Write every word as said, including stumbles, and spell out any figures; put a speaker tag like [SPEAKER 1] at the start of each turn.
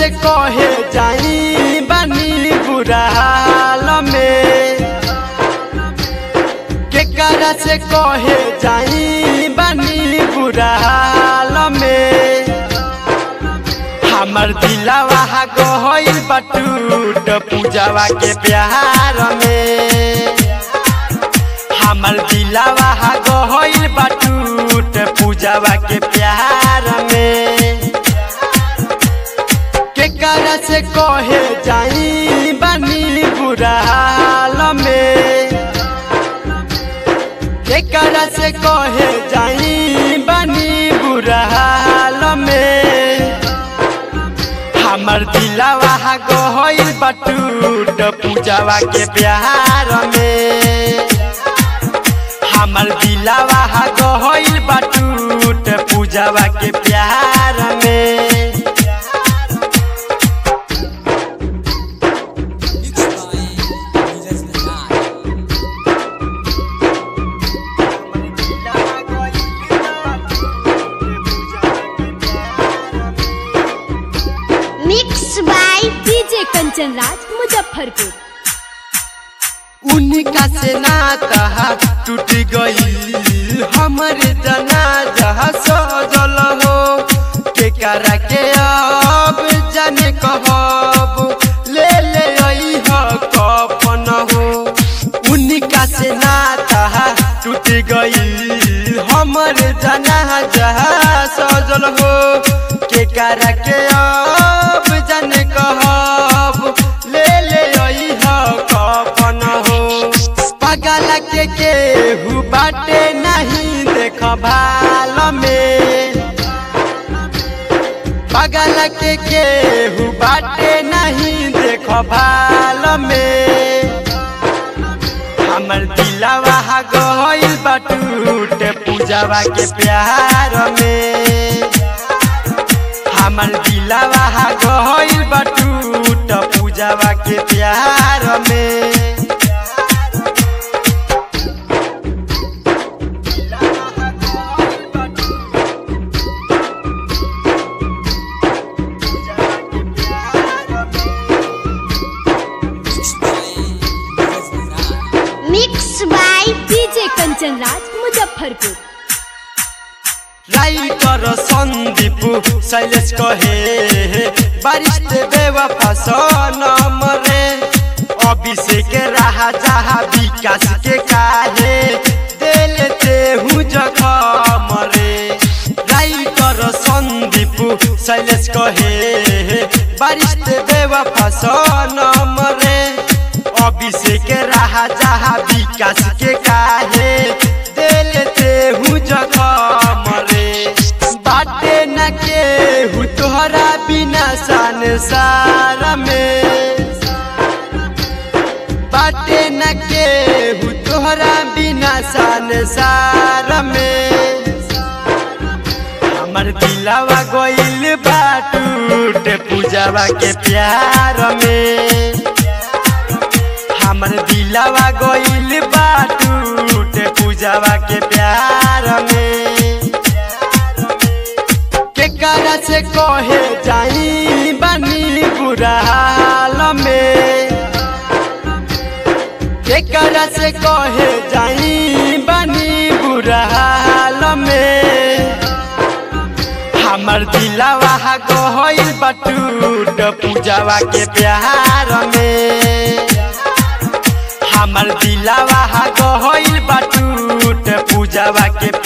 [SPEAKER 1] कहे जाई बनी बुरा हाल में, केकरा से कहे जाई बनी बुरा हाल में। हमर दिलवा गइल बटूट पूजावा के प्यार में, हमर दिलवा गइल बटूट पूजावा के प्यार में। केकरा से कहे जाई बनी बुरा हाल में, केकरा से कहे जाई बनी बुरा हाल में। हमर दिलवा गइल बटूट पूजावा के प्यार में, हमर दिलवा गइल बटूट पूजावा के प्यार में।
[SPEAKER 2] Mix by DJ Kanchan Raj Muzaffarpur.
[SPEAKER 1] उनका से नाता टूट गई हमरे जनाजा सजल हो, केकरा के अब जाने कहब ले ले अइहा कफन हो। उनका से नाता टूट गई हमरे जनाजा सजल हो, केकरा के अब जाने कहब ले ले अइहा कफन हो। पागल के केहू बाटे नहीं देख भाल में, पागल के केहू बाटे नहीं देख भाल में। हमर दिलवा गइल बटूट पूजावा के प्यार में, हमर दिलवा गइल बटूट पूजावा के प्यार में।
[SPEAKER 2] Mix by DJ Kanchan Raj Muzaffarpur.
[SPEAKER 1] Writer Sandeep Shailesh कहे बारिश ते बेवफा सनम रे, अभिषेक राजा विकास के काहे देलते हूँ जखम रे। राइटर संदीप शैलेश कहे बारिश ते बेवफा सनम रे, अभिषेक राजा विकास के काहे देलते हूँ जखम रे। बाटे न केहू तोहरा बिना संसार में, बाटे न केहू तोहरा बिना संसार में। हमर दिलवा गइल बटूट पूजावा के प्यार में, हमर दिलवा गइल बटूट पूजावा के प्यार में। केकरा से कहे जाई बनी बुरा हाल में, केकरा से कहे जाई बनी बुरा हाल में। हमर दिलवा गइल बटूट पूजावा के प्यार में, हमर दिलवा गइल बटूट पूजावा के